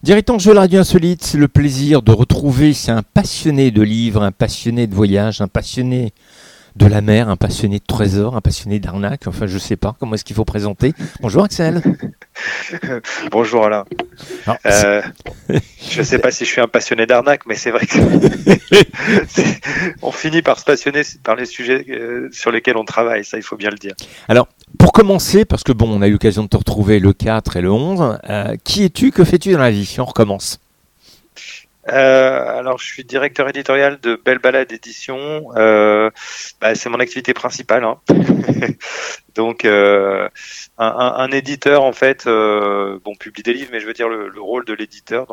Directeur de la radio insolite, c'est le plaisir de retrouver un passionné de livres, un passionné de voyage, un passionné de la mer, un passionné de trésors, un passionné d'arnaque. Enfin, je sais pas comment est-ce qu'il faut présenter. Bonjour Axel. Bonjour Alain. Alors, Je ne sais pas si je suis un passionné d'arnaque, mais c'est vrai que on finit par se passionner par les sujets sur lesquels on travaille, ça il faut bien le dire. Alors, pour commencer, parce que bon, on a eu l'occasion de te retrouver le 4 et le 11, qui es-tu, que fais-tu dans la vie? On recommence. Alors, je suis directeur éditorial de Belle Balade Édition. C'est mon activité principale, hein. Donc, un éditeur, en fait, publie des livres, mais je veux dire le rôle de l'éditeur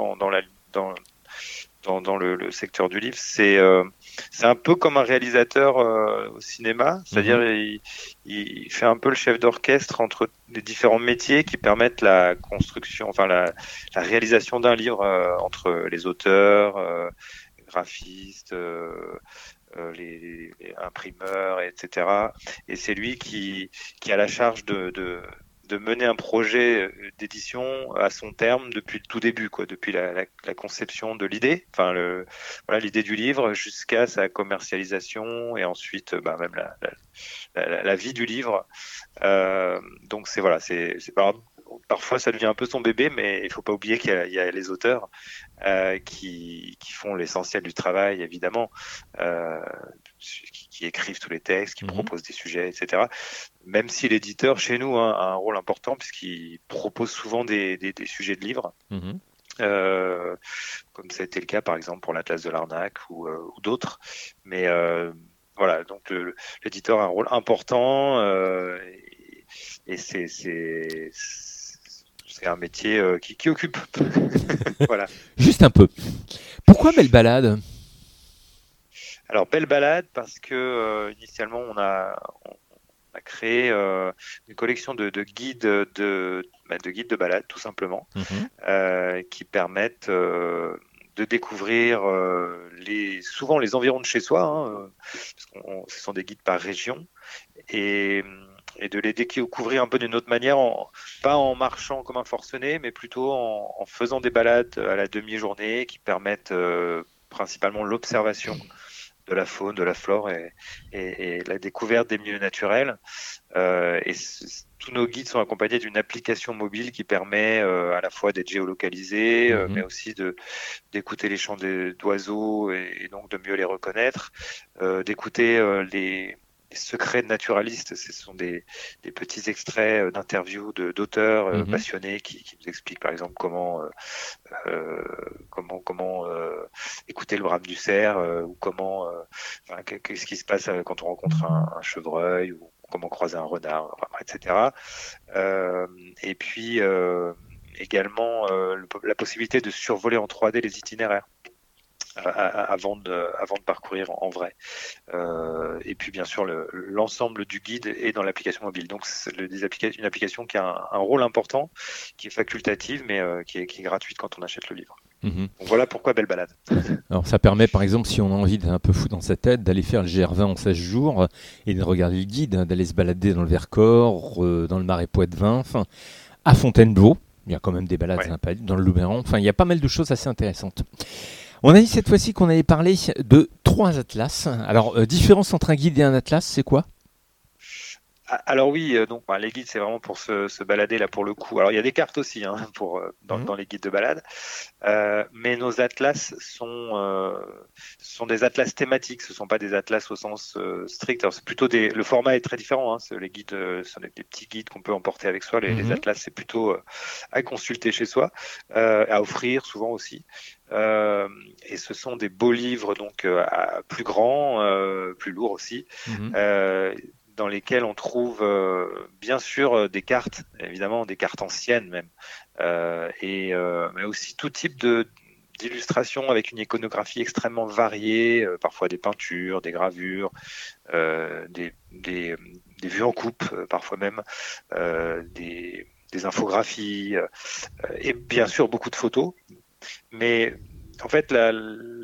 dans le secteur du livre, c'est un peu comme un réalisateur au cinéma, c'est-à-dire il fait un peu le chef d'orchestre entre les différents métiers qui permettent la construction, enfin la réalisation d'un livre entre les auteurs, les graphistes, les imprimeurs, etc. Et c'est lui qui a la charge de mener un projet d'édition à son terme depuis le tout début, quoi, depuis la conception de l'idée, enfin l'idée du livre jusqu'à sa commercialisation et ensuite même la vie du livre. Donc c'est parfois ça devient un peu son bébé, mais il faut pas oublier qu'il y a les auteurs qui font l'essentiel du travail, évidemment, qui écrivent tous les textes, qui proposent des sujets, etc. Même si l'éditeur, chez nous, a un rôle important, puisqu'il propose souvent des sujets de livres, comme ça a été le cas, par exemple, pour l'Atlas de l'arnaque ou d'autres. Mais voilà, donc l'éditeur a un rôle important, et c'est un métier qui occupe. Voilà. Juste un peu. Pourquoi Belle Balade? Alors, Belle Balade, parce que initialement, on a créé une collection de guides de guides de balade, tout simplement, qui permettent de découvrir souvent les environs de chez soi, hein, parce que ce sont des guides par région, et de les découvrir un peu d'une autre manière, pas en marchant comme un forcené, mais plutôt en faisant des balades à la demi-journée qui permettent principalement l'observation de la faune, de la flore et la découverte des milieux naturels. Tous nos guides sont accompagnés d'une application mobile qui permet à la fois d'être géolocalisé, mais aussi d'écouter les chants d'oiseaux et donc de mieux les reconnaître, d'écouter les secrets de naturalistes. Ce sont des petits extraits d'interviews d'auteurs passionnés qui nous expliquent par exemple comment écouter le brame du cerf, ou qu'est-ce qui se passe quand on rencontre un chevreuil, ou comment croiser un renard, etc. Et puis également la possibilité de survoler en 3D les itinéraires avant de parcourir en vrai. Et puis bien sûr l'ensemble du guide est dans l'application mobile. Donc c'est une application qui a un rôle important, qui est facultative, mais qui est gratuite quand on achète le livre. Donc voilà pourquoi Belle Balade. Alors ça permet par exemple, si on a envie d'être un peu fou dans sa tête, d'aller faire le GR20 en 16 jours et de regarder le guide, d'aller se balader dans le Vercors, dans le Marais Poitevin, enfin à Fontainebleau. Il y a quand même des balades sympas, dans le Luberon. Enfin, il y a pas mal de choses assez intéressantes. On a dit cette fois-ci qu'on allait parler de 3 atlas. Alors, différence entre un guide et un atlas, c'est quoi? Alors oui, donc les guides, c'est vraiment pour se balader là pour le coup. Alors il y a des cartes aussi, hein, dans les guides de balade, mais nos atlas sont des atlas thématiques. Ce sont pas des atlas au sens strict. Alors c'est plutôt le format est très différent, hein. Les guides sont des petits guides qu'on peut emporter avec soi. Les atlas, c'est plutôt à consulter chez soi, à offrir souvent aussi. Et ce sont des beaux livres, donc plus grands, plus lourds aussi, dans lesquels on trouve bien sûr des cartes, évidemment des cartes anciennes même, mais aussi tout type d'illustrations avec une iconographie extrêmement variée, parfois des peintures, des gravures, des vues en coupe, parfois même des infographies, et bien sûr beaucoup de photos. Mais en fait, la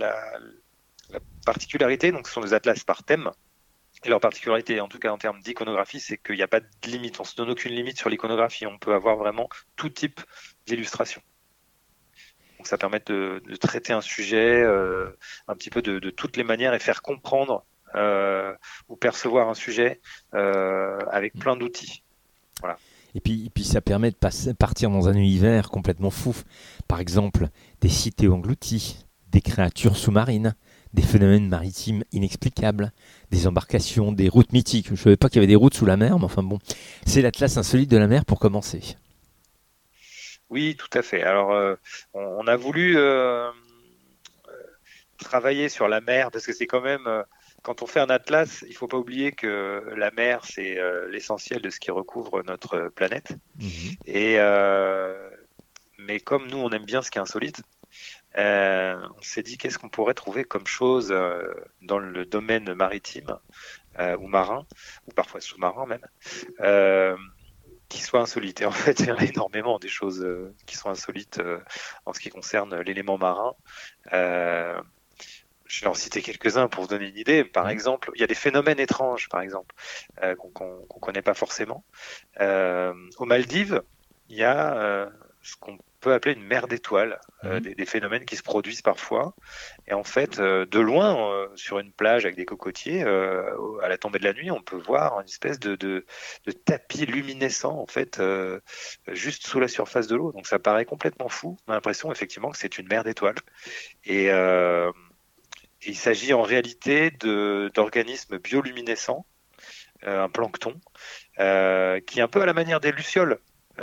particularité, donc ce sont des atlas par thème. Et leur particularité, en tout cas en termes d'iconographie, c'est qu'il n'y a pas de limite. On ne se donne aucune limite sur l'iconographie. On peut avoir vraiment tout type d'illustration. donc ça permet de traiter un sujet un petit peu de toutes les manières et faire comprendre ou percevoir un sujet avec plein d'outils. Voilà. Et puis ça permet de partir dans un univers complètement fou. Par exemple, des cités englouties, des créatures sous-marines, des phénomènes maritimes inexplicables, des embarcations, des routes mythiques. Je ne savais pas qu'il y avait des routes sous la mer, mais enfin bon, c'est l'Atlas insolite de la mer pour commencer. Oui, tout à fait. Alors, on a voulu travailler sur la mer parce que c'est quand même, quand on fait un atlas, il ne faut pas oublier que la mer, c'est l'essentiel de ce qui recouvre notre planète. Et, mais comme nous, on aime bien ce qui est insolite, on s'est dit qu'est-ce qu'on pourrait trouver comme chose dans le domaine maritime ou marin, ou parfois sous-marin même, qui soit insolite. Et en fait, il y en a énormément des choses qui sont insolites en ce qui concerne l'élément marin. Je vais en citer quelques-uns pour vous donner une idée. Par exemple, il y a des phénomènes étranges, par exemple, qu'on connaît pas forcément. Aux Maldives, il y a ce qu'on peut appeler une mer d'étoiles, des phénomènes qui se produisent parfois. Et en fait, de loin, sur une plage avec des cocotiers, à la tombée de la nuit, on peut voir une espèce de tapis luminescent, en fait, juste sous la surface de l'eau. Donc ça paraît complètement fou. On a l'impression effectivement que c'est une mer d'étoiles. Et il s'agit en réalité d'organismes bioluminescents, un plancton, qui est un peu à la manière des lucioles,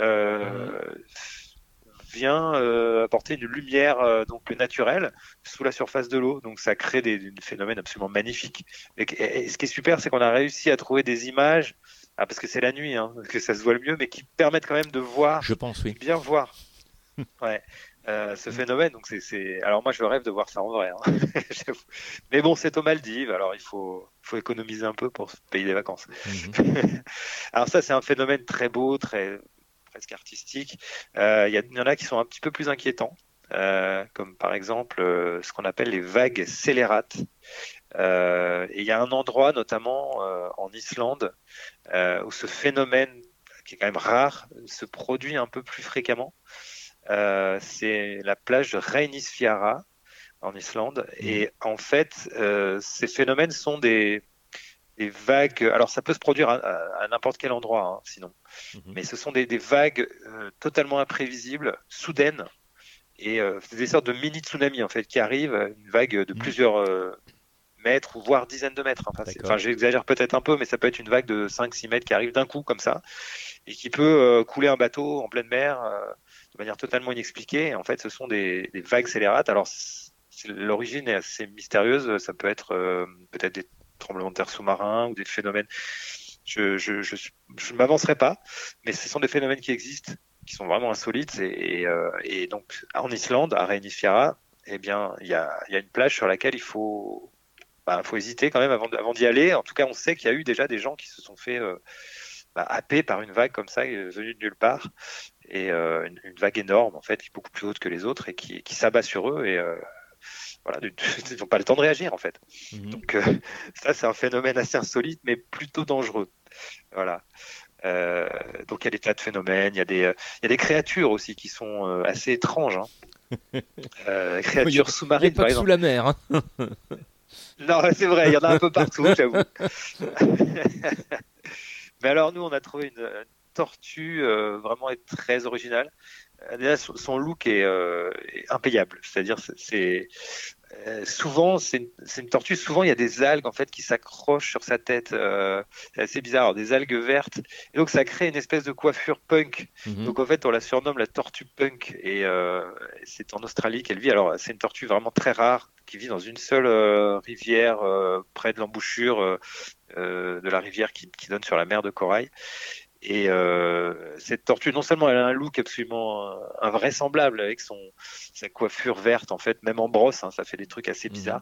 vient apporter une lumière donc naturelle sous la surface de l'eau. Donc ça crée des phénomènes absolument magnifiques. Et ce qui est super, c'est qu'on a réussi à trouver des images, parce que c'est la nuit, que ça se voit le mieux, mais qui permettent quand même de voir, je pense, oui. bien voir. Ouais. Ce phénomène, donc alors moi je rêve de voir ça en vrai, mais bon, c'est aux Maldives, alors il faut économiser un peu pour se payer des vacances. Alors ça, c'est un phénomène très beau, presque artistique. Il y en a qui sont un petit peu plus inquiétants, comme par exemple ce qu'on appelle les vagues scélérates. Et il y a un endroit, notamment en Islande, où ce phénomène, qui est quand même rare, se produit un peu plus fréquemment. C'est la plage de Reynisfjara en Islande. Et en fait, ces phénomènes sont des vagues. Alors, ça peut se produire à n'importe quel endroit, sinon. Mais ce sont des vagues totalement imprévisibles, soudaines. Et c'est des sortes de mini-tsunamis, en fait, qui arrivent, une vague de plusieurs mètres, voire dizaines de mètres. Enfin, j'exagère peut-être un peu, mais ça peut être une vague de 5-6 mètres qui arrive d'un coup, comme ça, et qui peut couler un bateau en pleine mer de manière totalement inexpliquée. Et en fait, ce sont des vagues scélérates. Alors, l'origine est assez mystérieuse. Ça peut être peut-être des tremblements de terre sous-marins ou des phénomènes. Je ne m'avancerai pas, mais ce sont des phénomènes qui existent, qui sont vraiment insolites. Et donc, en Islande, à Reynisfjara, eh bien, il y a une plage sur laquelle il faut hésiter quand même avant d'y aller. En tout cas, on sait qu'il y a eu déjà des gens qui se sont fait happés par une vague comme ça, venue de nulle part, et une vague énorme, en fait, qui est beaucoup plus haute que les autres et qui s'abat sur eux. Et voilà, ils n'ont pas le temps de réagir, en fait. Donc ça, c'est un phénomène assez insolite, mais plutôt dangereux. Voilà. Donc il y a des tas de phénomènes, il y a des créatures aussi qui sont assez étranges. Créatures sous-marines, par exemple. Il n'y a pas que sous la mer. Non, c'est vrai, il y en a un peu partout, j'avoue. Mais alors nous, on a trouvé une tortue vraiment très originale. Déjà, son look est impayable. C'est-à-dire, souvent, c'est une tortue. Souvent, il y a des algues en fait qui s'accrochent sur sa tête. C'est assez bizarre. Alors, des algues vertes. Et donc, ça crée une espèce de coiffure punk. Donc, en fait, on la surnomme la tortue punk. Et c'est en Australie qu'elle vit. Alors, c'est une tortue vraiment très rare qui vit dans une seule rivière près de l'embouchure de la rivière qui donne sur la mer de Corail. Et cette tortue, non seulement elle a un look absolument invraisemblable avec sa coiffure verte, en fait, même en brosse, ça fait des trucs assez bizarres.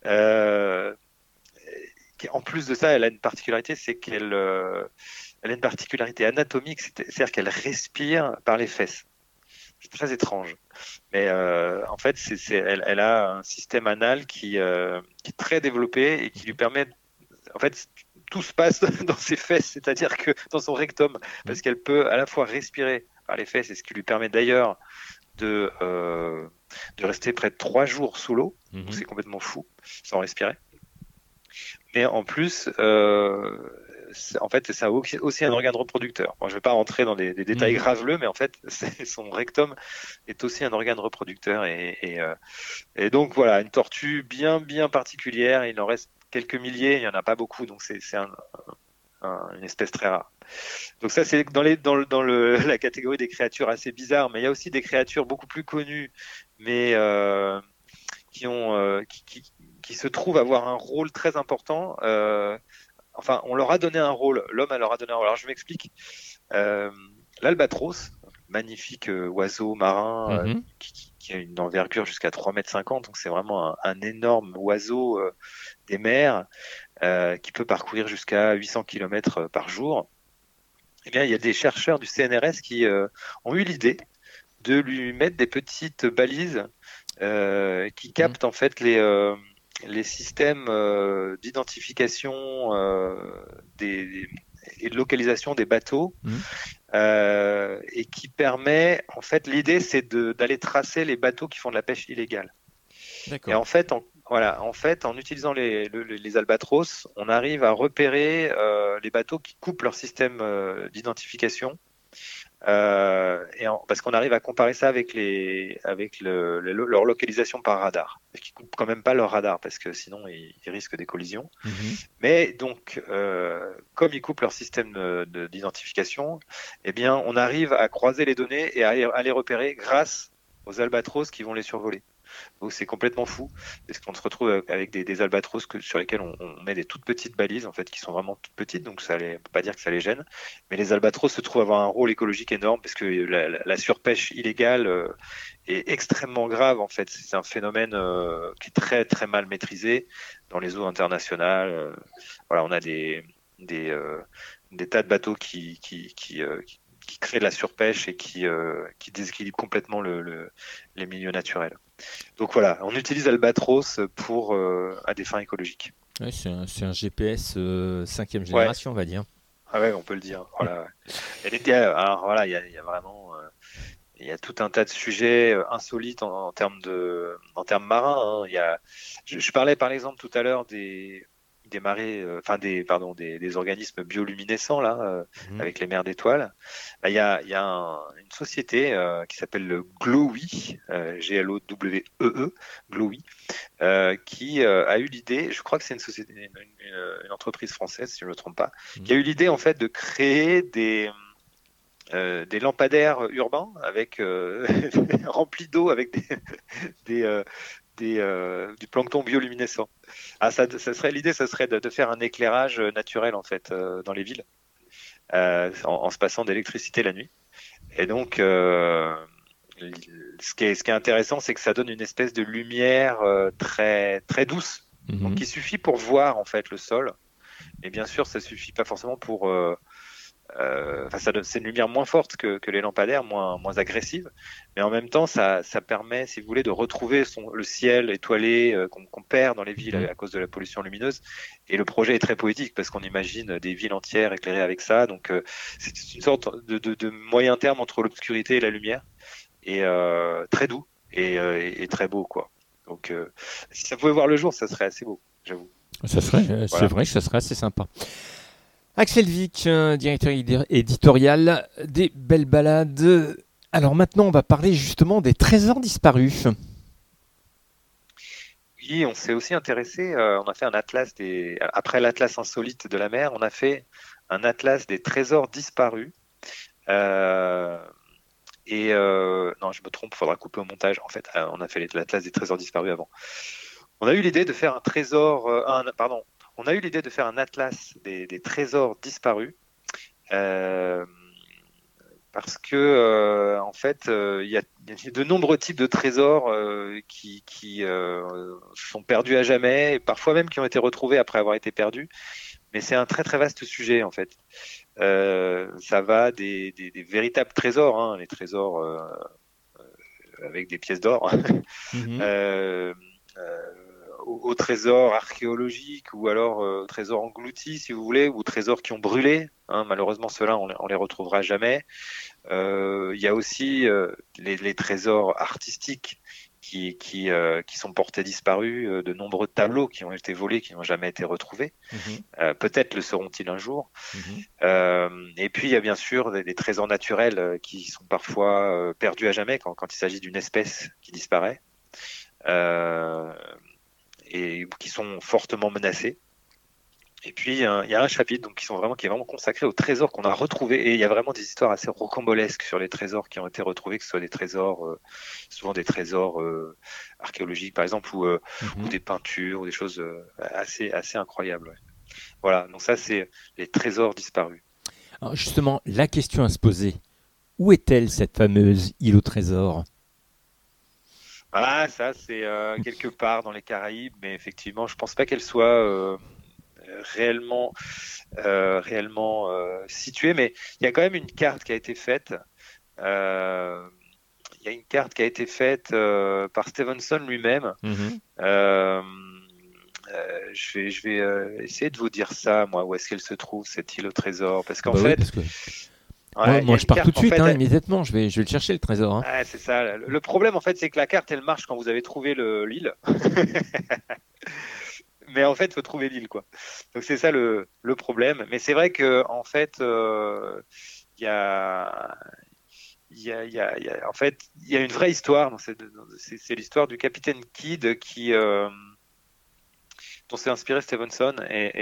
En plus de ça, elle a une particularité, c'est qu'elle a une particularité anatomique, c'est-à-dire qu'elle respire par les fesses. C'est très étrange. Mais en fait, elle a un système anal qui est très développé et qui lui permet, en fait, tout se passe dans ses fesses, c'est-à-dire que dans son rectum, parce qu'elle peut à la fois respirer par les fesses, et ce qui lui permet d'ailleurs de de rester près de 3 jours sous l'eau. C'est complètement fou, sans respirer. Mais en plus, en fait, c'est aussi un organe reproducteur. Moi, je ne vais pas rentrer dans des détails graveleux, mais en fait, son rectum est aussi un organe reproducteur. Et donc, voilà, une tortue bien, bien particulière. Il en reste quelques milliers, il n'y en a pas beaucoup, donc c'est une espèce très rare. Donc ça, c'est dans la catégorie des créatures assez bizarres, mais il y a aussi des créatures beaucoup plus connues, mais qui se trouvent avoir un rôle très important. Enfin, on leur a donné un rôle, l'homme leur a donné un rôle. Alors je m'explique. L'albatros, magnifique oiseau marin qui a une envergure jusqu'à 3,50 m, donc c'est vraiment un énorme oiseau des mers qui peut parcourir jusqu'à 800 km par jour. Eh bien, il y a des chercheurs du CNRS qui ont eu l'idée de lui mettre des petites balises qui captent en fait les systèmes d'identification et de localisation des bateaux et qui permet, en fait, l'idée c'est d'aller tracer les bateaux qui font de la pêche illégale. Et en fait, en utilisant les albatros, on arrive à repérer les bateaux qui coupent leur système d'identification. Parce qu'on arrive à comparer ça avec leur localisation par radar, qui coupent quand même pas leur radar parce que sinon ils risquent des collisions. Mais donc, comme ils coupent leur système d'identification, eh bien, on arrive à croiser les données et à les repérer grâce aux albatros qui vont les survoler. Donc c'est complètement fou parce qu'on se retrouve avec des albatros sur lesquels on met des toutes petites balises en fait qui sont vraiment toutes petites, donc on peut pas dire que ça les gêne, mais les albatros se trouvent avoir un rôle écologique énorme parce que la surpêche illégale est extrêmement grave en fait. C'est un phénomène qui est très très mal maîtrisé dans les eaux internationales. Voilà, on a des tas de bateaux qui créent de la surpêche et qui déséquilibrent complètement les milieux naturels. Donc voilà, on utilise Albatros à des fins écologiques. Ouais, c'est un GPS 5e génération, on va dire. Ah ouais, on peut le dire. Voilà. Alors voilà, il y a vraiment il y a tout un tas de sujets insolites en termes marins. Hein. Je parlais par exemple tout à l'heure des marées, des organismes bioluminescents là, avec les mers d'étoiles. Là, il y a une société qui s'appelle le GLOWI, Glowee, GLOWI, qui a eu l'idée, je crois que c'est une société, une entreprise française si je ne me trompe pas, qui a eu l'idée en fait de créer des lampadaires urbains avec remplis d'eau avec du plancton bioluminescent. L'idée, ça serait de faire un éclairage naturel en fait dans les villes en se passant d'électricité la nuit. Et donc, ce qui est intéressant, c'est que ça donne une espèce de lumière très très douce, donc il suffit pour voir en fait le sol. Et bien sûr, ça suffit pas forcément pour c'est une lumière moins forte que les lampadaires, moins agressive, mais en même temps, ça permet, si vous voulez, de retrouver le ciel étoilé qu'on perd dans les villes à cause de la pollution lumineuse. Et le projet est très poétique parce qu'on imagine des villes entières éclairées avec ça. Donc, c'est une sorte de moyen terme entre l'obscurité et la lumière, et très doux et très beau, quoi. Donc, si ça pouvait voir le jour, ça serait assez beau, j'avoue. C'est vrai que ça serait assez sympa. Axel Vic, directeur éditorial des Belles Balades. Alors maintenant, on va parler justement des trésors disparus. Oui, on s'est aussi intéressé, on a fait un atlas après l'atlas insolite de la mer, on a fait un atlas des trésors disparus. Non, je me trompe, il faudra couper au montage. En fait, on a fait l'atlas des trésors disparus avant. On a eu l'idée de faire on a eu l'idée de faire un atlas des trésors disparus parce que en fait, il y a de nombreux types de trésors qui sont perdus à jamais, et parfois même qui ont été retrouvés après avoir été perdus. Mais c'est un très très vaste sujet en fait. Ça va des véritables trésors, hein, les trésors avec des pièces d'or. Aux trésors archéologiques ou alors trésors engloutis si vous voulez, ou trésors qui ont brûlé, hein. Malheureusement ceux-là on les retrouvera jamais. Il y a aussi les trésors artistiques qui sont portés disparus, de nombreux tableaux qui ont été volés, qui n'ont jamais été retrouvés. Peut-être le seront-ils un jour. Et puis il y a bien sûr des trésors naturels qui sont parfois perdus à jamais quand il s'agit d'une espèce qui disparaît et qui sont fortement menacés. Et puis il y a un chapitre qui est vraiment consacré aux trésors qu'on a retrouvés, et il y a vraiment des histoires assez rocambolesques sur les trésors qui ont été retrouvés, que ce soit des trésors, souvent des trésors archéologiques par exemple, ou des peintures ou des choses assez incroyables. Ouais. Voilà, donc ça c'est les trésors disparus. Alors justement, la question à se poser, où est-elle cette fameuse île au trésor ? Ah, ça c'est quelque part dans les Caraïbes, mais effectivement je pense pas qu'elle soit réellement située, mais il y a quand même une carte qui a été faite. Il y a une carte qui a été faite par Stevenson lui-même. Je vais essayer de vous dire ça, moi, où est-ce qu'elle se trouve, cette île au trésor, parce qu'en fait, moi je pars tout de suite, immédiatement, je vais le chercher le trésor. Ouais, c'est ça. Le problème, en fait, c'est que la carte, elle marche quand vous avez trouvé l'île. Mais en fait, il faut trouver l'île, quoi. Donc c'est ça le problème. Mais c'est vrai que en fait, il y a une vraie histoire. C'est l'histoire du capitaine Kidd dont s'est inspiré Stevenson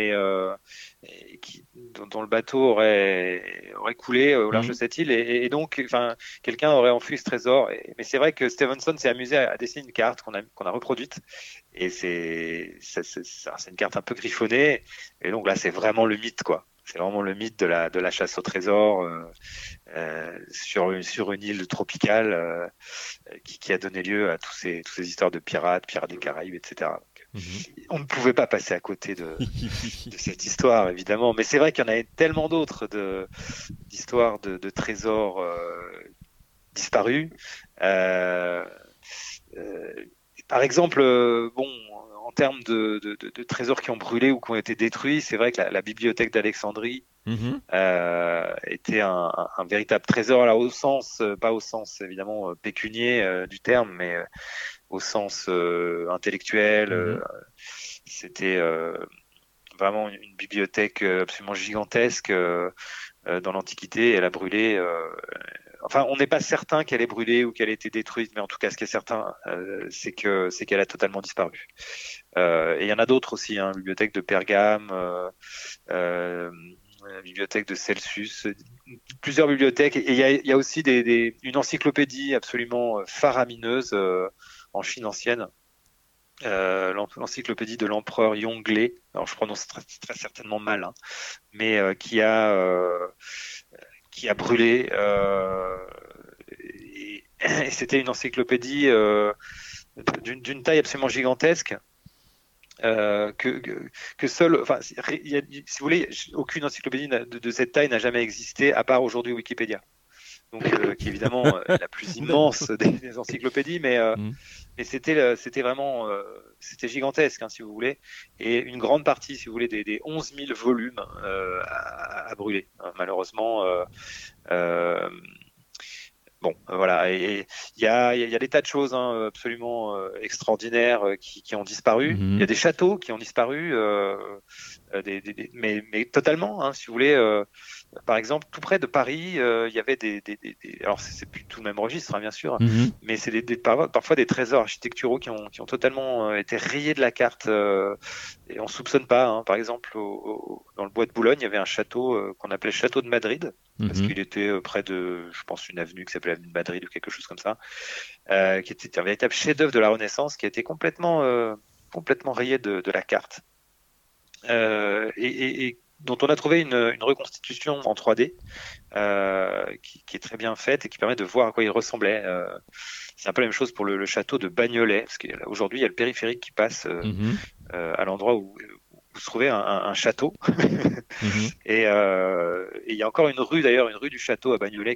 dont le bateau aurait coulé au large de cette île, et donc quelqu'un aurait enfui ce trésor. Mais c'est vrai que Stevenson s'est amusé à dessiner une carte qu'on a reproduite, et c'est une carte un peu griffonnée, et donc là c'est vraiment le mythe, quoi. C'est vraiment le mythe de la chasse au trésor sur une île tropicale qui a donné lieu à toutes ces histoires de pirates des Caraïbes, etc. On ne pouvait pas passer à côté de cette histoire, évidemment. Mais c'est vrai qu'il y en avait tellement d'autres d'histoires de trésors disparus. Par exemple, en termes de trésors qui ont brûlé ou qui ont été détruits, c'est vrai que la bibliothèque d'Alexandrie était un véritable trésor, là, pas au sens évidemment pécunier du terme, mais au sens intellectuel. C'était vraiment une bibliothèque absolument gigantesque dans l'Antiquité. Elle a brûlé. Enfin, on n'est pas certain qu'elle ait brûlé ou qu'elle ait été détruite, mais en tout cas, ce qui est certain, c'est qu'elle a totalement disparu. Et il y en a d'autres aussi, hein, bibliothèque de Pergame, la bibliothèque de Celsus, plusieurs bibliothèques. Et il y a aussi une encyclopédie absolument faramineuse en Chine ancienne. L'encyclopédie de l'empereur Yongle, alors je prononce très, très certainement mal, hein, mais qui a brûlé, et c'était une encyclopédie d'une taille absolument gigantesque, que seule, si vous voulez, aucune encyclopédie de cette taille n'a jamais existé, à part aujourd'hui Wikipédia. Donc, qui est évidemment la plus immense des encyclopédies, mais c'était vraiment c'était gigantesque, hein, si vous voulez, et une grande partie, si vous voulez, des 11 000 volumes a brûlé, hein, malheureusement. Voilà, et il y a des tas de choses, hein, absolument extraordinaires qui ont disparu. Il y a des châteaux qui ont disparu, mais totalement, hein, si vous voulez. Par exemple, tout près de Paris, il y avait alors c'est plus tout le même registre, hein, bien sûr, mais c'est parfois des trésors architecturaux qui ont totalement été rayés de la carte, et on soupçonne pas, hein. Par exemple, dans le bois de Boulogne, il y avait un château qu'on appelait Château de Madrid, parce qu'il était près de, je pense, une avenue qui s'appelait avenue de Madrid ou quelque chose comme ça, qui était un véritable chef-d'œuvre de la Renaissance, qui a été complètement rayé de la carte, et dont on a trouvé une reconstitution en 3D qui est très bien faite et qui permet de voir à quoi il ressemblait. C'est un peu la même chose pour le château de Bagnolet, parce qu'aujourd'hui il y a le périphérique qui passe à l'endroit où se trouvait un château. Et il y a encore une rue, d'ailleurs, une rue du château à Bagnolet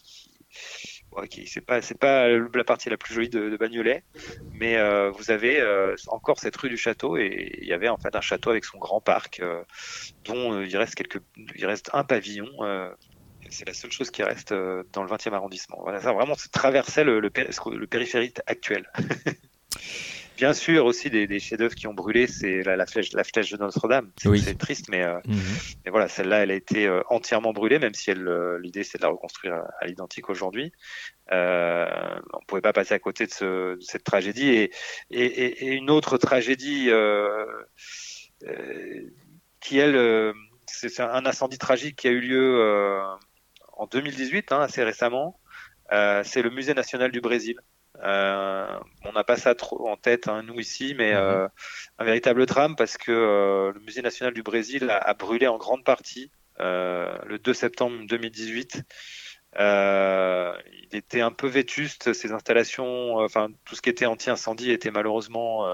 c'est pas la partie la plus jolie de Bagnolet, mais vous avez encore cette rue du château, et il y avait en fait un château avec son grand parc, dont il reste un pavillon. C'est la seule chose qui reste dans le 20e arrondissement. Voilà, ça vraiment traversait le périphérique actuel. Bien sûr, aussi des chefs-d'œuvre qui ont brûlé, c'est la flèche de Notre-Dame. C'est triste, mais voilà, celle-là, elle a été entièrement brûlée, même si l'idée c'est de la reconstruire à l'identique aujourd'hui. On ne pouvait pas passer à côté de cette tragédie. Et une autre tragédie qui, elle, c'est un incendie tragique qui a eu lieu en 2018, assez récemment. C'est le Musée national du Brésil. On n'a pas ça trop en tête, nous ici, mais un véritable drame parce que le Musée national du Brésil a brûlé en grande partie le 2 septembre 2018. Il était un peu vétuste, ses installations, enfin tout ce qui était anti-incendie était malheureusement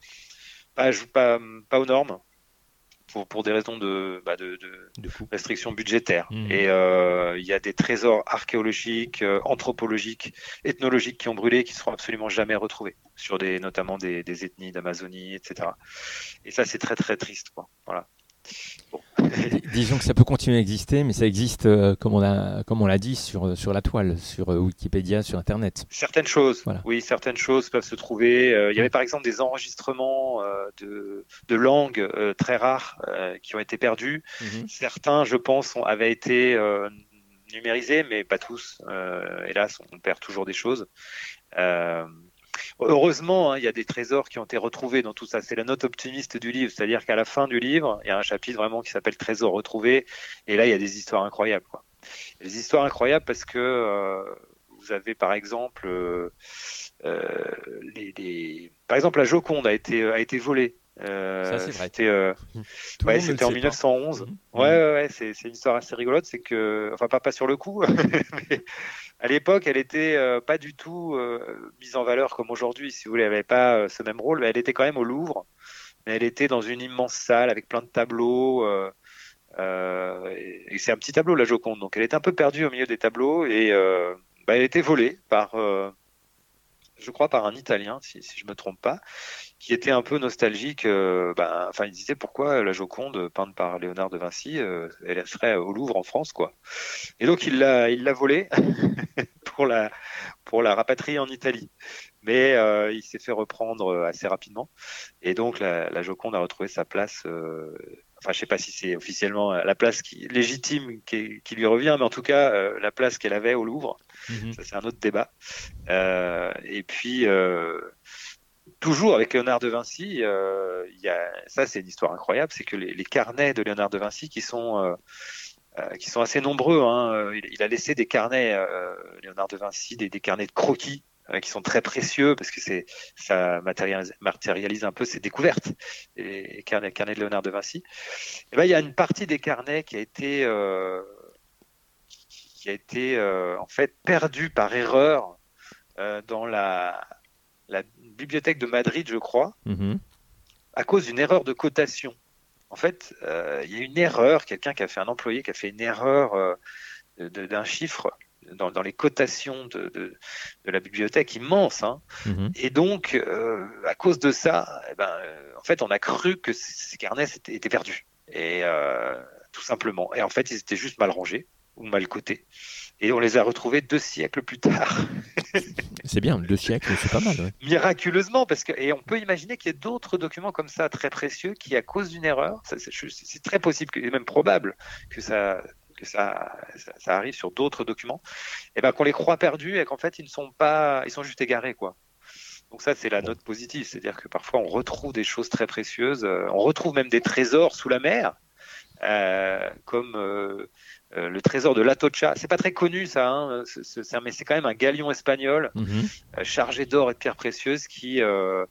pas aux normes. Pour des raisons de restrictions budgétaires. Et il y a des trésors archéologiques, anthropologiques, ethnologiques qui ont brûlé, qui seront absolument jamais retrouvés, sur notamment des ethnies d'Amazonie, etc. Et ça, c'est très très triste, quoi. Voilà. Bon. Disons que ça peut continuer à exister, mais ça existe, comme on l'a dit, sur la toile, sur Wikipédia, sur Internet. Certaines choses, voilà. Oui, certaines choses peuvent se trouver. Il y avait par exemple des enregistrements de langues très rares qui ont été perdus. Certains, je pense, avaient été numérisés, mais pas tous. Hélas, on perd toujours des choses. Heureusement, il y a des trésors qui ont été retrouvés dans tout ça. C'est la note optimiste du livre, c'est-à-dire qu'à la fin du livre, il y a un chapitre vraiment qui s'appelle Trésors retrouvés, et là, il y a des histoires incroyables, quoi. Des histoires incroyables parce que vous avez par exemple, par exemple, la Joconde a été volée. Ça, c'est vrai. C'était en 1911. Ouais, c'est une histoire assez rigolote. C'est que, enfin, pas sur le coup, mais à l'époque, elle était pas du tout mise en valeur comme aujourd'hui. Si vous voulez, elle n'avait pas ce même rôle. Mais elle était quand même au Louvre. Mais elle était dans une immense salle avec plein de tableaux. Et c'est un petit tableau, la Joconde. Donc, elle était un peu perdue au milieu des tableaux et elle a été volée je crois, par un Italien, si je me trompe pas, qui était un peu nostalgique. Il disait pourquoi la Joconde, peinte par Léonard de Vinci, elle serait au Louvre en France, quoi. Et donc il l'a volée pour la rapatrier en Italie. Mais il s'est fait reprendre assez rapidement. Et donc la Joconde a retrouvé sa place. Je ne sais pas si c'est officiellement la place légitime qui lui revient, mais en tout cas la place qu'elle avait au Louvre. Ça, c'est un autre débat. Et puis toujours avec Léonard de Vinci, ça c'est une histoire incroyable, c'est que les carnets de Léonard de Vinci qui sont assez nombreux, il a laissé des carnets, Léonard de Vinci, des carnets de croquis qui sont très précieux parce que ça matérialise un peu ses découvertes, les carnets de Léonard de Vinci. Et il y a une partie des carnets qui a été en fait perdue par erreur dans la bibliothèque de Madrid, je crois, à cause d'une erreur de cotation. En fait, il y a une erreur, un employé qui a fait une erreur d'un chiffre dans les cotations de la bibliothèque immense. Et donc, à cause de ça, en fait, on a cru que ces carnets étaient perdus. Et tout simplement. Et en fait, ils étaient juste mal rangés ou mal cotés. Et on les a retrouvés 2 siècles plus tard. C'est bien, 2 siècles, c'est pas mal. Ouais. Miraculeusement, et on peut imaginer qu'il y ait d'autres documents comme ça très précieux qui, à cause d'une erreur, c'est très possible, et même probable, que ça arrive sur d'autres documents, et qu'on les croit perdus et qu'en fait ils sont juste égarés, quoi. Donc ça, c'est la note positive, c'est-à-dire que parfois on retrouve des choses très précieuses, on retrouve même des trésors sous la mer. Comme le trésor de l'Atocha. C'est pas très connu ça, mais c'est quand même un galion espagnol chargé d'or et de pierres précieuses qui, au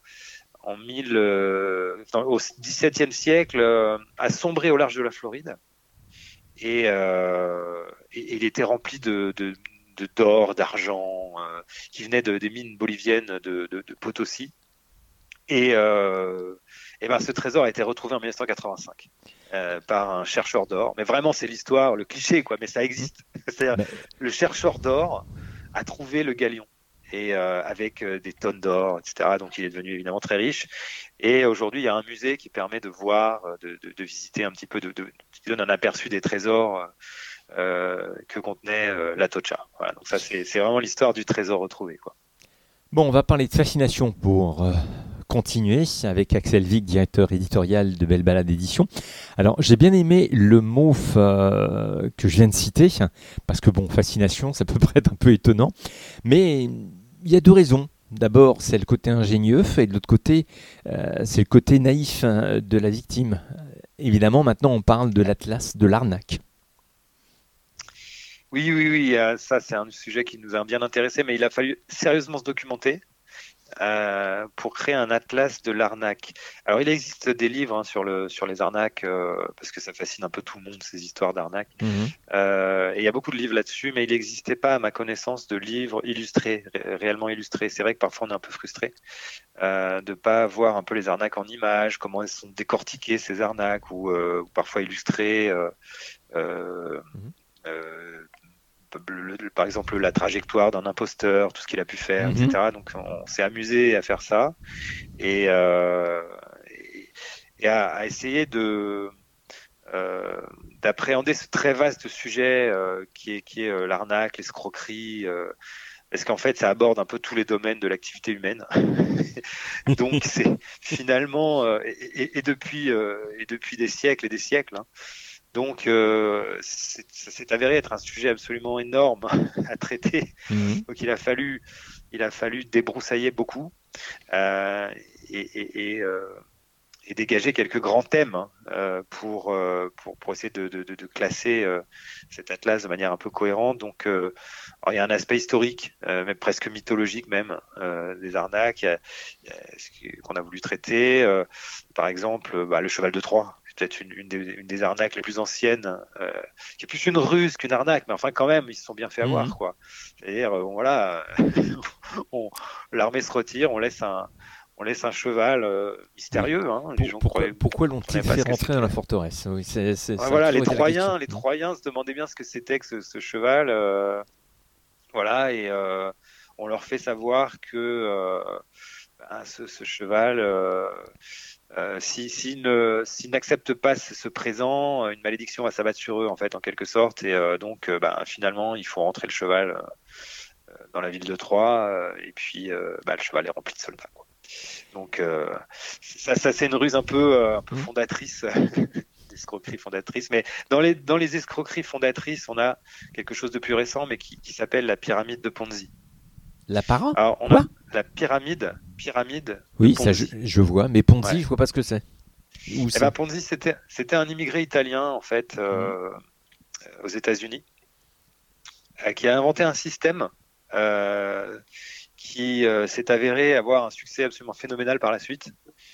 XVIIe siècle, a sombré au large de la Floride. Et il était rempli d'or, d'argent, qui venait des mines boliviennes de Potosi. Et ce trésor a été retrouvé en 1985 par un chercheur d'or. Mais vraiment, c'est l'histoire, le cliché, quoi. Mais ça existe. C'est-à-dire, le chercheur d'or a trouvé le galion et avec des tonnes d'or, etc. Donc, il est devenu évidemment très riche. Et aujourd'hui, il y a un musée qui permet de voir, de visiter un petit peu, qui donne un aperçu des trésors que contenait l'Atocha. Voilà, donc ça, c'est vraiment l'histoire du trésor retrouvé, quoi. Bon, on va parler de fascination pour continuer avec Axel Wick, directeur éditorial de Belle Balade Édition. Alors, j'ai bien aimé le mot que je viens de citer, parce que bon, fascination, ça peut paraître un peu étonnant, mais il y a deux raisons. D'abord, c'est le côté ingénieux, et de l'autre côté, c'est le côté naïf de la victime. Évidemment, maintenant, on parle de l'Atlas de l'arnaque. Oui, ça c'est un sujet qui nous a bien intéressé, mais il a fallu sérieusement se documenter pour créer un atlas de l'arnaque. Alors il existe des livres sur les arnaques, parce que ça fascine un peu tout le monde, ces histoires d'arnaques. Et il y a beaucoup de livres là-dessus, mais il n'existait pas, à ma connaissance, de livres illustrés, réellement illustrés. C'est vrai que parfois on est un peu frustré de ne pas voir un peu les arnaques en images, comment elles sont décortiquées, ces arnaques, ou parfois illustrées. Par exemple, la trajectoire d'un imposteur, tout ce qu'il a pu faire, etc. Donc, on s'est amusé à faire ça et à essayer d'appréhender ce très vaste sujet qui est l'arnaque, l'escroquerie, parce qu'en fait, ça aborde un peu tous les domaines de l'activité humaine. Donc, c'est finalement et depuis des siècles et des siècles. Hein. Donc, ça s'est avéré être un sujet absolument énorme à traiter. Donc, il a fallu débroussailler beaucoup et dégager quelques grands thèmes pour essayer de classer cet atlas de manière un peu cohérente. Donc, il y a un aspect historique, même presque mythologique même, des arnaques qu'on a voulu traiter. Par exemple, le cheval de Troie. Peut-être une des arnaques les plus anciennes, qui est plus une ruse qu'une arnaque, mais enfin quand même, ils se sont bien fait avoir, quoi. C'est-à-dire, voilà, l'armée se retire, on laisse un cheval mystérieux. Hein, les gens pourquoi l'ont-ils fait rentrer dans la forteresse? Oui, voilà, les Troyens se demandaient bien ce que c'était que ce cheval. Voilà, et on leur fait savoir que ce cheval, s'ils n'acceptent pas ce présent, une malédiction va s'abattre sur eux, en fait, en quelque sorte. Et donc, finalement, il faut rentrer le cheval dans la ville de Troie, et puis le cheval est rempli de soldats, quoi. Donc, ça c'est une ruse un peu fondatrice. Escroquerie fondatrice, mais dans les escroqueries fondatrices, on a quelque chose de plus récent, mais qui s'appelle la pyramide de Ponzi. La para? Alors, on a la pyramide. Oui, ça je vois, mais Ponzi, je vois pas ce que c'est. Ponzi, c'était un immigré italien, en fait, aux États-Unis, qui a inventé un système qui s'est avéré avoir un succès absolument phénoménal par la suite.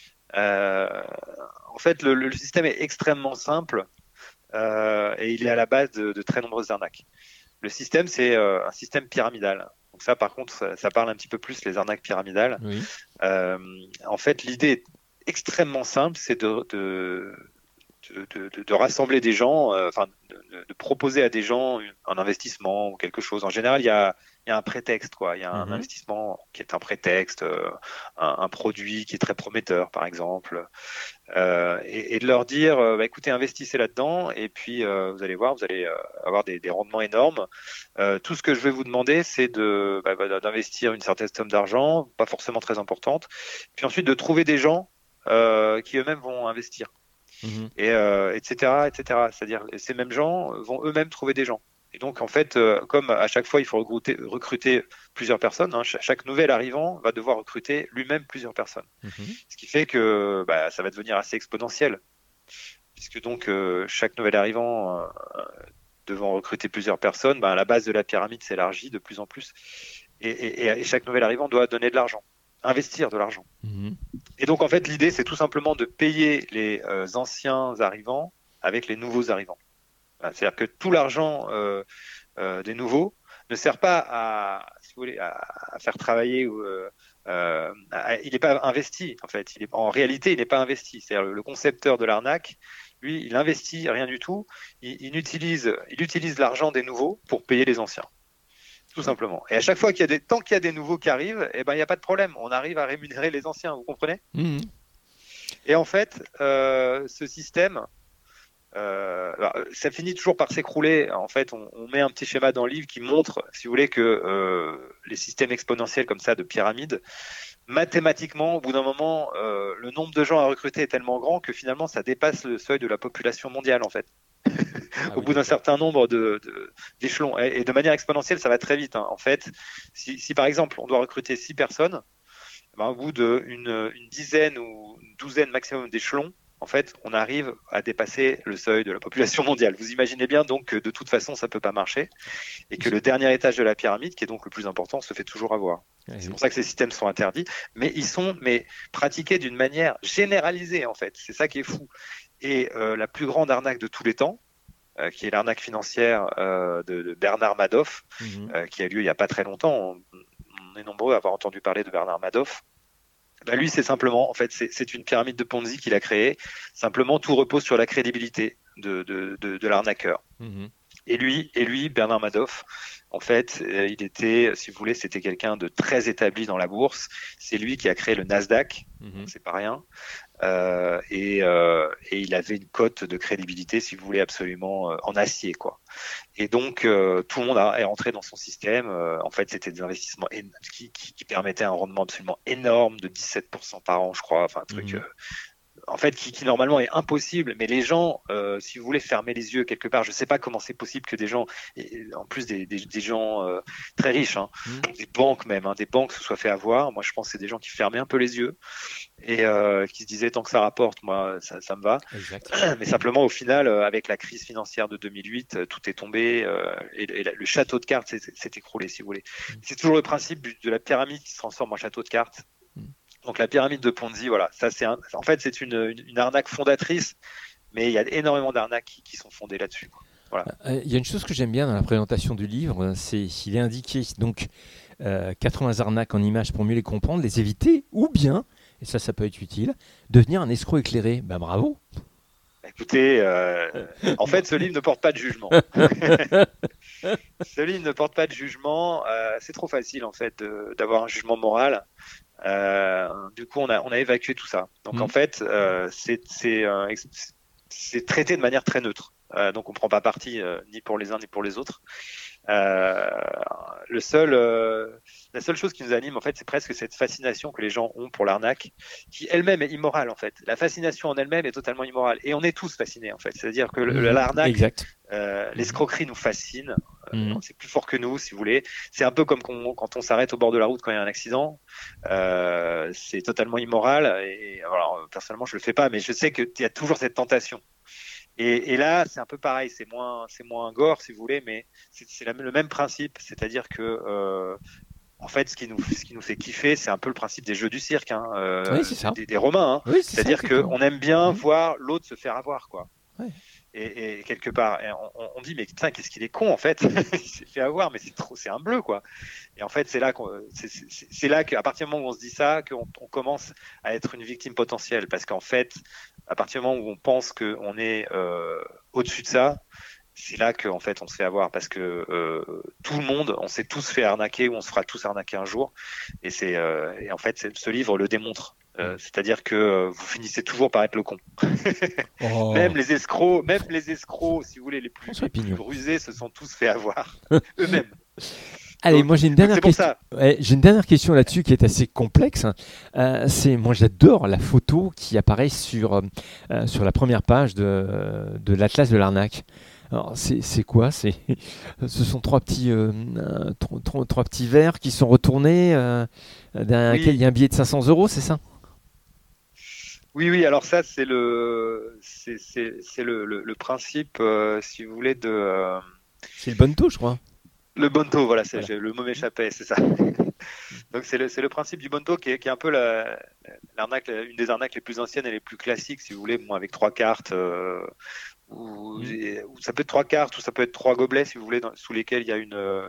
En fait, le système est extrêmement simple et il est à la base de très nombreuses arnaques. Le système, c'est un système pyramidal. Donc ça, par contre, ça parle un petit peu plus, les arnaques pyramidales. Oui. En fait, l'idée est extrêmement simple, c'est de rassembler des gens, de proposer à des gens un investissement ou quelque chose. En général, il y a un prétexte, quoi. Il y a un investissement qui est un prétexte, un produit qui est très prometteur, par exemple, et de leur dire, écoutez, investissez là-dedans, et puis vous allez voir, vous allez avoir des rendements énormes. Tout ce que je vais vous demander, c'est d'investir une certaine somme d'argent, pas forcément très importante, puis ensuite de trouver des gens qui eux-mêmes vont investir. Et etc. C'est-à-dire, ces mêmes gens vont eux-mêmes trouver des gens. Et donc, en fait, comme à chaque fois, il faut recruter plusieurs personnes, hein, chaque nouvel arrivant va devoir recruter lui-même plusieurs personnes. Ce qui fait que ça va devenir assez exponentiel. Puisque donc, chaque nouvel arrivant devant recruter plusieurs personnes, la base de la pyramide s'élargit de plus en plus. Et chaque nouvel arrivant doit donner de l'argent, investir de l'argent. Et donc, en fait, l'idée, c'est tout simplement de payer les anciens arrivants avec les nouveaux arrivants. C'est-à-dire que tout l'argent des nouveaux ne sert pas à faire travailler ou il n'est pas investi, en fait. En réalité, il n'est pas investi. C'est-à-dire le concepteur de l'arnaque, lui, il investit rien du tout. Il utilise l'argent des nouveaux pour payer les anciens. Tout simplement. Et à chaque fois tant qu'il y a des nouveaux qui arrivent, il n'y a pas de problème. On arrive à rémunérer les anciens, vous comprenez ? Et en fait, ce système, Alors, ça finit toujours par s'écrouler. En fait, on met un petit schéma dans le livre qui montre, si vous voulez, que les systèmes exponentiels comme ça de pyramide, mathématiquement, au bout d'un moment, le nombre de gens à recruter est tellement grand que finalement, ça dépasse le seuil de la population mondiale, en fait. Au bout d'un certain nombre d'échelons. Et de manière exponentielle, ça va très vite. En fait, si par exemple, on doit recruter 6 personnes, au bout d'une dizaine ou une douzaine maximum d'échelons, en fait, on arrive à dépasser le seuil de la population mondiale. Vous imaginez bien donc que de toute façon, ça ne peut pas marcher et que le dernier étage de la pyramide, qui est donc le plus important, se fait toujours avoir. C'est pour ça que ces systèmes sont interdits, mais ils sont pratiqués d'une manière généralisée, en fait. C'est ça qui est fou. Et la plus grande arnaque de tous les temps, qui est l'arnaque financière de Bernard Madoff, qui a lieu il n'y a pas très longtemps. On est nombreux à avoir entendu parler de Bernard Madoff. Lui, c'est simplement, en fait, c'est une pyramide de Ponzi qu'il a créée. Simplement, tout repose sur la crédibilité de l'arnaqueur. Et lui, Bernard Madoff, en fait, il était, si vous voulez, c'était quelqu'un de très établi dans la bourse. C'est lui qui a créé le Nasdaq, donc c'est pas rien. Et il avait une cote de crédibilité, si vous voulez, absolument en acier, quoi. Et donc, tout le monde est rentré dans son système. En fait, c'était des investissements qui permettaient un rendement absolument énorme de 17% par an, je crois. Enfin, un truc en fait, qui normalement est impossible, mais les gens, si vous voulez fermer les yeux quelque part, je ne sais pas comment c'est possible que des gens, en plus des gens très riches, des banques même, des banques se soient fait avoir. Moi, je pense que c'est des gens qui fermaient un peu les yeux et qui se disaient tant que ça rapporte, moi, ça me va. Exact. Mais simplement, au final, avec la crise financière de 2008, tout est tombé et le château de cartes s'est écroulé, si vous voulez. C'est toujours le principe de la pyramide qui se transforme en château de cartes. Donc la pyramide de Ponzi, voilà, ça en fait c'est une arnaque fondatrice, mais il y a énormément d'arnaques qui sont fondées là-dessus. Voilà. Il y a une chose que j'aime bien dans la présentation du livre, c'est qu'il est indiqué donc 80 arnaques en images pour mieux les comprendre, les éviter, ou bien, et ça peut être utile, devenir un escroc éclairé. Ben bravo. Écoutez, en fait, ce livre ne porte pas de jugement. Ce livre ne porte pas de jugement. C'est trop facile en fait d'avoir un jugement moral. Du coup, on a évacué tout ça. Donc en fait, c'est traité de manière très neutre. Donc on prend pas parti ni pour les uns ni pour les autres. La seule chose qui nous anime en fait, c'est presque cette fascination que les gens ont pour l'arnaque, qui elle-même est immorale en fait. La fascination en elle-même est totalement immorale, et on est tous fascinés en fait. C'est-à-dire que l'arnaque, l'escroquerie nous fascine. C'est plus fort que nous, si vous voulez. C'est un peu comme quand on s'arrête au bord de la route quand il y a un accident. C'est totalement immoral. Et alors, personnellement, je le fais pas, mais je sais qu'il y a toujours cette tentation. Et là, c'est un peu pareil. C'est moins gore, si vous voulez, mais c'est le même principe. C'est-à-dire que en fait, ce qui nous fait kiffer, c'est un peu le principe des jeux du cirque, oui, c'est ça. Des Romains. Oui, c'est-à-dire qu'on aime bien voir l'autre se faire avoir, quoi. Ouais. Et quelque part, on dit, mais putain, qu'est-ce qu'il est con en fait. Il s'est fait avoir, mais c'est un bleu, quoi. Et en fait, c'est là qu'à partir du moment où on se dit ça, qu'on commence à être une victime potentielle, parce qu'en fait, à partir du moment où on pense qu'on est au-dessus de ça, c'est là qu'en fait on se fait avoir, parce que tout le monde, on s'est tous fait arnaquer, ou on se fera tous arnaquer un jour. Et en fait, ce livre le démontre. C'est-à-dire que vous finissez toujours par être le con. Même les escrocs, si vous voulez, les plus rusés, se sont tous fait avoir eux-mêmes. Allez, moi j'ai une dernière question. J'ai une dernière question là-dessus qui est assez complexe. Moi j'adore la photo qui apparaît sur la première page de l'Atlas de l'arnaque. Alors c'est quoi ? Ce sont trois petits verres qui sont retournés derrière lesquels il y a un billet de 500 €, c'est ça ? Oui. Alors ça, c'est le principe, si vous voulez, de. C'est le Bonto, je crois. Le Bonto, voilà. Le mot m'échappait, c'est ça. Donc c'est le principe du Bonto qui est un peu l'arnaque, une des arnaques les plus anciennes et les plus classiques, si vous voulez, avec 3 cartes. Ou ça peut être 3 cartes, ou ça peut être 3 gobelets, si vous voulez, sous lesquels il y a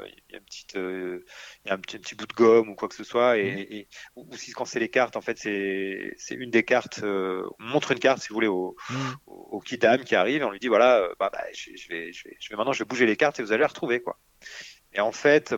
un petit bout de gomme ou quoi que ce soit. Ou si quand c'est les cartes, en fait, c'est une des cartes. On montre une carte, si vous voulez, au kidam qui arrive, et on lui dit voilà, je vais maintenant, je vais bouger les cartes et vous allez les retrouver, quoi. Et en fait,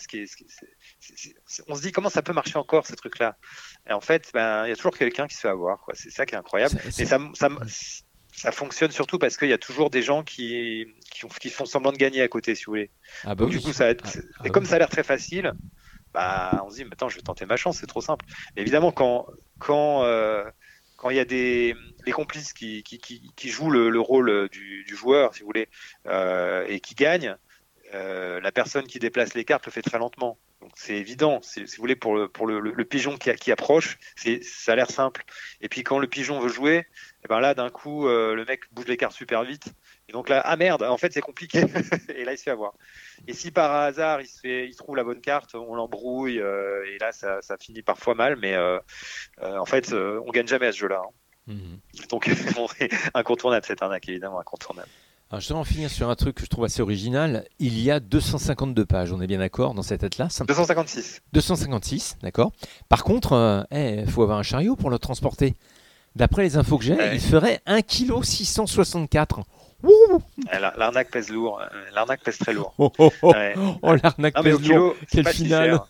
on se dit comment ça peut marcher encore, ce truc-là. Et en fait, il y a toujours quelqu'un qui se fait avoir, quoi. C'est ça qui est incroyable. Ça fonctionne surtout parce qu'il y a toujours des gens qui font semblant de gagner à côté, si vous voulez. Ah bah Donc, du oui. coup, et comme ça a l'air très facile, bah, on se dit, mais attends, je vais tenter ma chance, c'est trop simple. Mais évidemment, quand il y a les complices qui jouent le rôle du joueur, si vous voulez, et qui gagnent, la personne qui déplace les cartes le fait très lentement. Donc c'est évident, si vous voulez, pour le pigeon qui approche, ça a l'air simple. Et puis quand le pigeon veut jouer, et ben là d'un coup le mec bouge les cartes super vite. Et donc là, ah merde, en fait c'est compliqué. Et là il se fait avoir. Et si par hasard il trouve la bonne carte, on l'embrouille et là ça finit parfois mal, mais en fait on gagne jamais à ce jeu-là. Hein. Donc incontournable cette arnaque, évidemment incontournable. Alors je vais en finir sur un truc que je trouve assez original. Il y a 252 pages, on est bien d'accord, dans cet atlas. 256. 256, d'accord. Par contre, faut avoir un chariot pour le transporter. D'après les infos que j'ai, il ferait 1,664 kg. L'arnaque pèse lourd. L'arnaque pèse très lourd. L'arnaque pèse lourd. Quel final.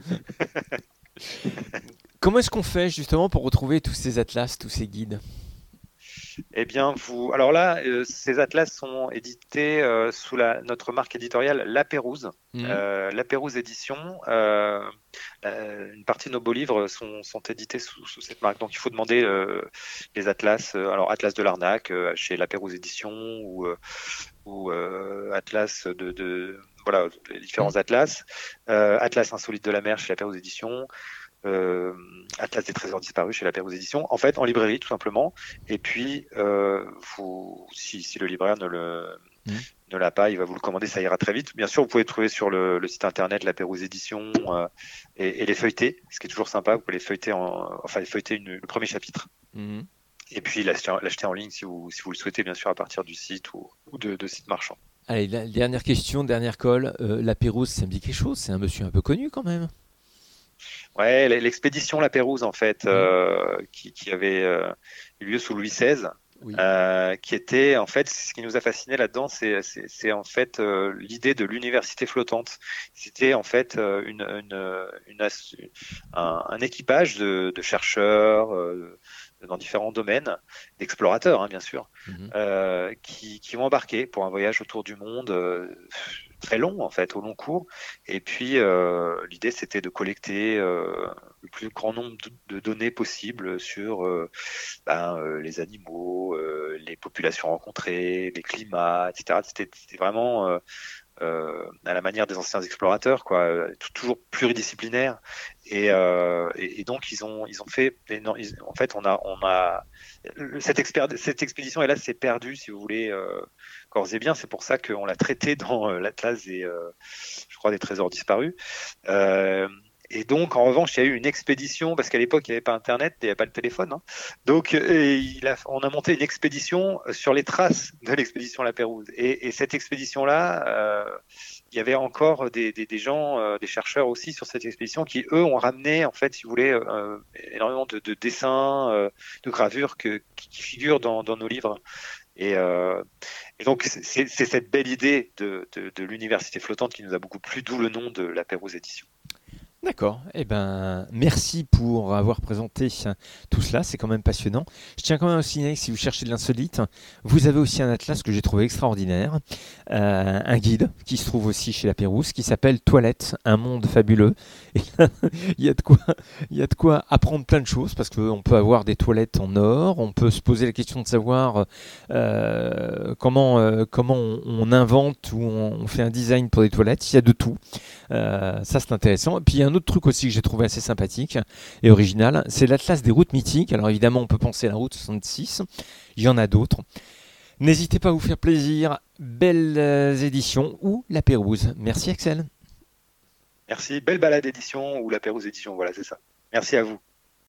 Comment est-ce qu'on fait justement pour retrouver tous ces atlas, tous ces guides ? Eh bien, alors là, ces atlas sont édités sous notre marque éditoriale La Pérouse. La Pérouse Édition. Une partie de nos beaux livres sont édités sous cette marque. Donc, il faut demander les atlas. Alors, Atlas de l'arnaque chez La Pérouse Édition ou Atlas voilà, les différents atlas. Atlas insolite de la mer chez La Pérouse Édition. Atlas des trésors disparus chez La Pérouse Édition, en fait en librairie tout simplement. Et puis si le libraire ne l'a pas, il va vous le commander, ça ira très vite. Bien sûr, vous pouvez le trouver sur le site internet La Pérouse Édition et les feuilleter, ce qui est toujours sympa. Vous pouvez les feuilleter le premier chapitre. Et puis l'acheter en ligne si vous le souhaitez, bien sûr, à partir du site ou de sites marchands. Allez, la dernière question, dernière colle. La Pérouse, ça me dit quelque chose? C'est un monsieur un peu connu quand même. Ouais, l'expédition La Pérouse, en fait, qui avait eu lieu sous Louis XVI, qui était, en fait, ce qui nous a fasciné là-dedans, c'est en fait l'idée de l'université flottante. C'était en fait un équipage de chercheurs dans différents domaines, d'explorateurs, hein, bien sûr, qui ont embarqué pour un voyage autour du monde très long, en fait, au long cours. Et puis, l'idée, c'était de collecter le plus grand nombre de données possibles sur les animaux, les populations rencontrées, les climats, etc. C'était vraiment à la manière des anciens explorateurs, quoi, toujours pluridisciplinaire. Et donc ils ont fait. En fait, on a cette expédition, et là, s'est perdue, si vous voulez, corps et bien. C'est pour ça qu'on l'a traité dans l'Atlas je crois, des trésors disparus. Et donc, en revanche, il y a eu une expédition, parce qu'à l'époque, il n'y avait pas Internet, il n'y avait pas le téléphone. Hein. Donc, on a monté une expédition sur les traces de l'expédition La Pérouse. Et cette expédition-là, il y avait encore des gens, des chercheurs aussi sur cette expédition qui, eux, ont ramené, en fait, si vous voulez, énormément de dessins, de gravures qui figurent dans nos livres. Et donc, c'est cette belle idée de l'université flottante qui nous a beaucoup plu, d'où le nom de La Pérouse Édition. D'accord. Eh ben, merci pour avoir présenté tout cela. C'est quand même passionnant. Je tiens quand même à signaler que si vous cherchez de l'insolite, vous avez aussi un atlas que j'ai trouvé extraordinaire, un guide qui se trouve aussi chez La Pérouse, qui s'appelle Toilette, un monde fabuleux. Et il y a de quoi apprendre plein de choses, parce qu'on peut avoir des toilettes en or. On peut se poser la question de savoir comment on invente ou on fait un design pour des toilettes. Il y a de tout. Ça, c'est intéressant. Et puis, il y a un autre truc aussi que j'ai trouvé assez sympathique et original, c'est l'Atlas des routes mythiques. Alors évidemment, on peut penser à la route 66, il y en a d'autres. N'hésitez pas à vous faire plaisir, belles éditions ou La Pérouse. Merci Axel. Merci, belle balade édition ou La Pérouse Édition, voilà, c'est ça. Merci à vous.